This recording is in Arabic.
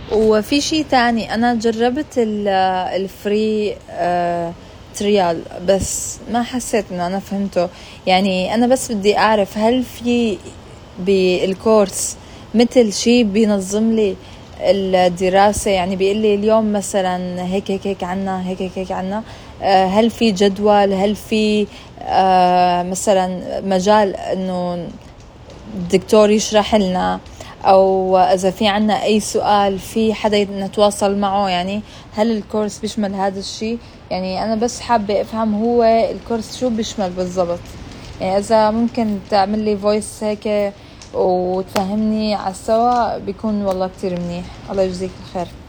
وفي شيء تاني، أنا جربت الفري تريال بس ما حسيت إنه أنا فهمته. يعني أنا بس بدي أعرف هل في بالكورس مثل شيء بينظم لي الدراسة، يعني بيقول لي اليوم مثلا هيك هيك هيك عنا، هيك هيك هيك عنا. هل في جدول؟ هل في مثلا مجال إنه الدكتور يشرح لنا، أو إذا في عنا أي سؤال في حدا نتواصل معه؟ يعني هل الكورس بيشمل هذا الشيء؟ يعني أنا بس حابة أفهم هو الكورس شو بيشمل بالضبط. يعني إذا ممكن تعمل لي فويس هيك وتفهمني على السوا بيكون والله كتير منيح. الله يجزيك الخير.